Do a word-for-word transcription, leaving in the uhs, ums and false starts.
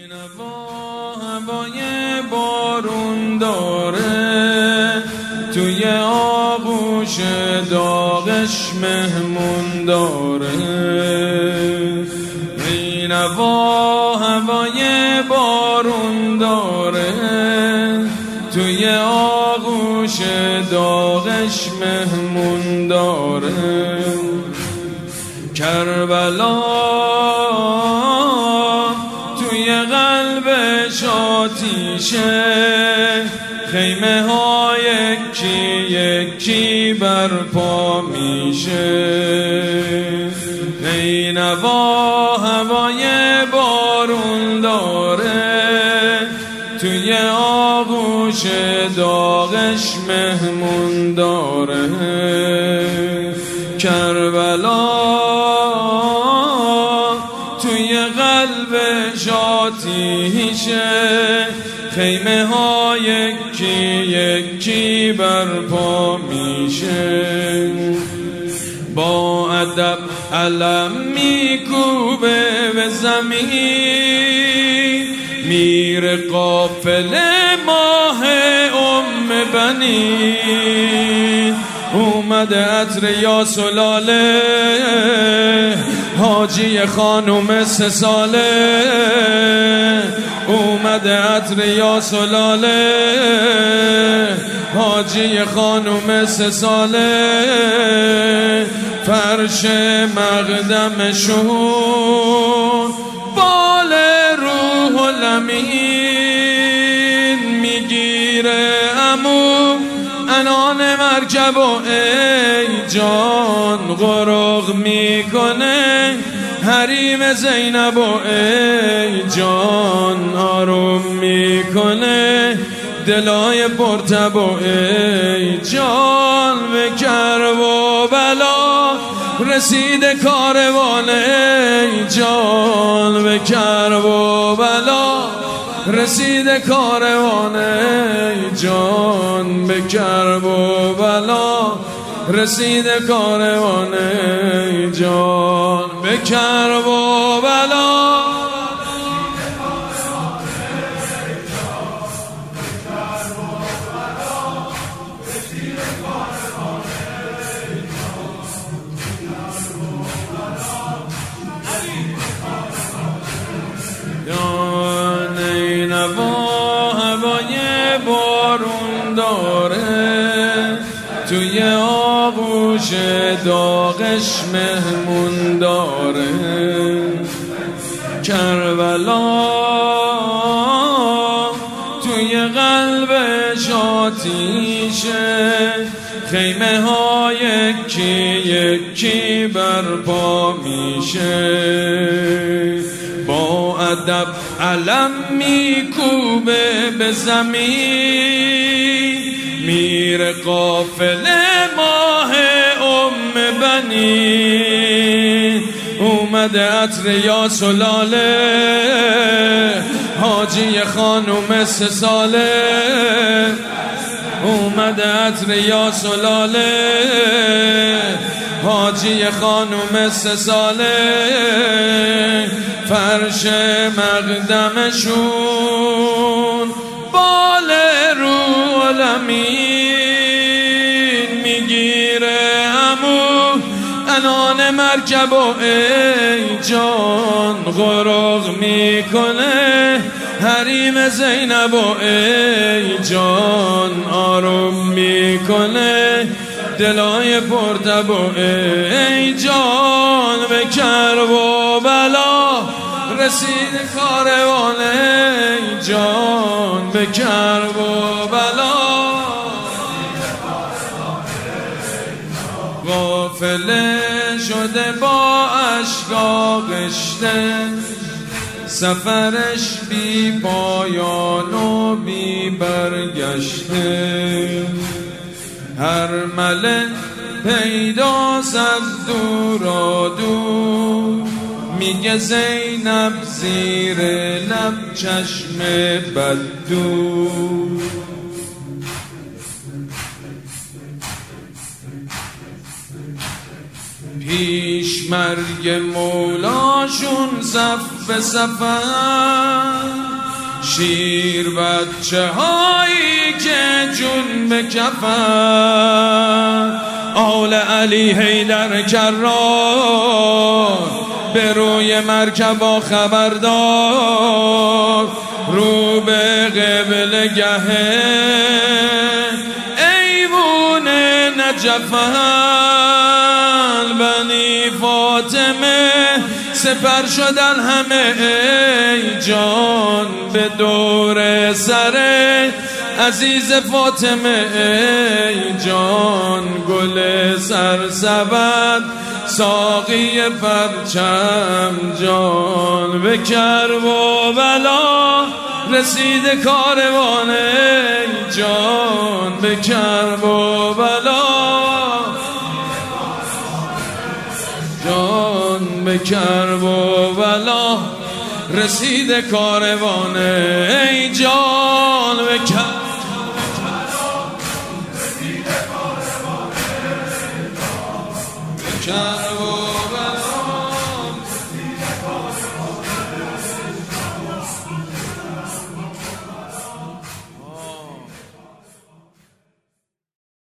نوا هوای بارون داره، توی آغوش داغش مهمون داره. نوا هوای بارون داره، توی آغوش داغش مهمون داره. کربلا توی قلبش آتیشه، خیمه ها یکی یکی برپا میشه. ای نوا هوای بارون داره، توی آغوش داغش مهمون داره. کربلا توی قلبش آتیشه، خیمه ها یکی یکی برپا میشه. با ادب علم میکوبه به زمین، میره قافله ماه ام بنی. اومده عطر یا سلاله، حاجی خانوم سه ساله. اومده عطر یا سلاله، حاجی خانوم سه ساله. فرش مقدمشون بال روح الامین میگیره. امو انان مرکب و ای جان غرق میکنه. حریم زینب و ای جان آروم میکنه. دلای پرتب و ای جان به کرب و بلا رسید کاروان. ای جان به کرب و بلا رسید کاروان. ای جان به کرب و بلا رسید کاروان. ای جان به کرب و بلا. ای نوا هوای بارون داره، توی آغوش داغش مهمون داره. کربلا توی قلبش آتیشه، خیمه ها یکی یکی برپا میشه. با ادب علم میکوبه به زمین، میره قافله ماه ام بنی. اومده عطر یا سلاله، حاجی خانوم سه ساله. اومده عطر یا سلاله، حاجی خانوم سه ساله. فرش مقدمشون بال روح الامین میگیره. امو انان مرکب و ای جان غرق میکنه. حریم زینب و ای جان آروم میکنه. دلای پرتب و ای جان به کرب و بلا رسید کاروان. ای جان به کرب و بلا. قافله شده با اشک آغشته، سفرش بی پایان و بی برگشته. هر مله پیداست از دورا دور، میگه زینب زیر لب چشم بددور. پیش مرگ مولاشون صف به سفر، شیر بچه هایی که جون به کفن. آل علی حیدر کرار به روی مرکبا خبردار، رو به قبل گهه ایوون نجفن. بنی فاطمه سپر شدن همه ای جان به دور سر عزیز فاطمه ای جان. گل سرسبد ساقی پرچم جان، به کرب و بلا رسید کاروان ای جان، به کرب و بلا جان، به کرب و بلا رسید کاروان ای جان، به کرب کرب و